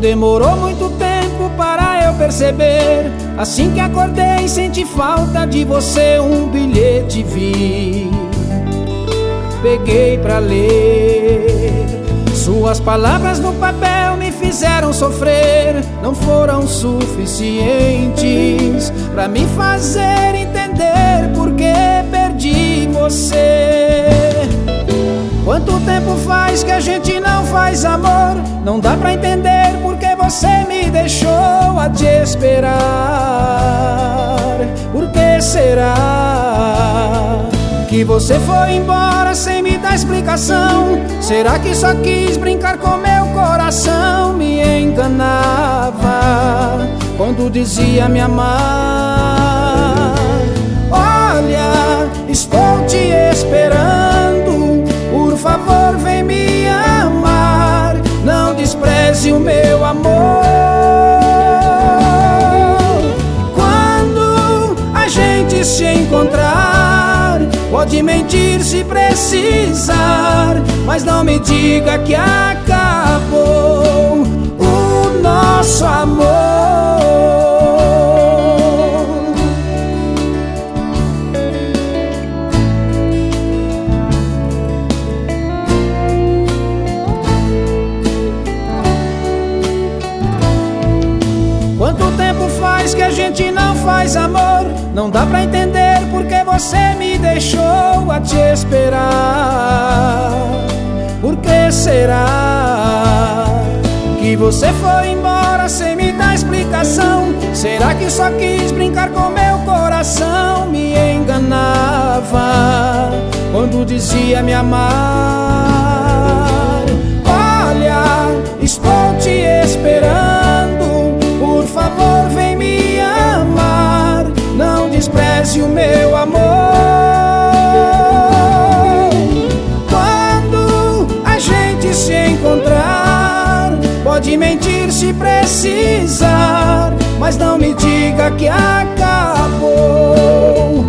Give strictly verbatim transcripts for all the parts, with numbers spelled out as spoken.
demorou muito tempo para eu perceber. Assim que acordei senti falta de você, um bilhete vi, peguei pra ler. Suas palavras no papel me fizeram sofrer, não foram suficientes pra me fazer entender por que perdi você. Quanto tempo faz que a gente não faz amor? Não dá pra entender por que você me deixou a te esperar. Por que será que você foi embora sem me dar explicação? Será que só quis brincar com meu coração? Me enganava quando dizia me amar. Olha, estou te esperando, por favor vem me amar, não despreze o meu amor. Quando a gente se encontrar, pode mentir se precisar, mas não me diga que acabou o nosso amor. Quanto tempo faz que a gente não faz amor? Não dá pra entender porque você me deixou a te esperar. Por que será que você foi embora sem me dar explicação? Será que só quis brincar com meu coração? Me enganava quando dizia me amar. Olha, estou te esperando, por favor vem me amar, não despreze o meu amor. Quando a gente se encontrar, pode mentir se precisar, mas não me diga que acabou.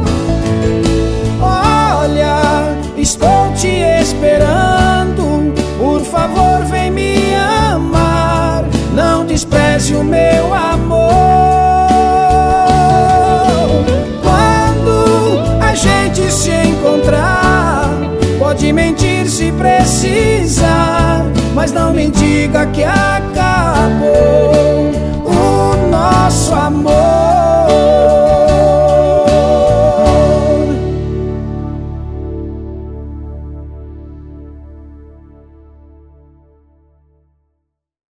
Olha, estou te esperando, por favor vem me amar, não despreze o meu amor. Se encontrar, pode mentir se precisar, mas não me diga que acabou.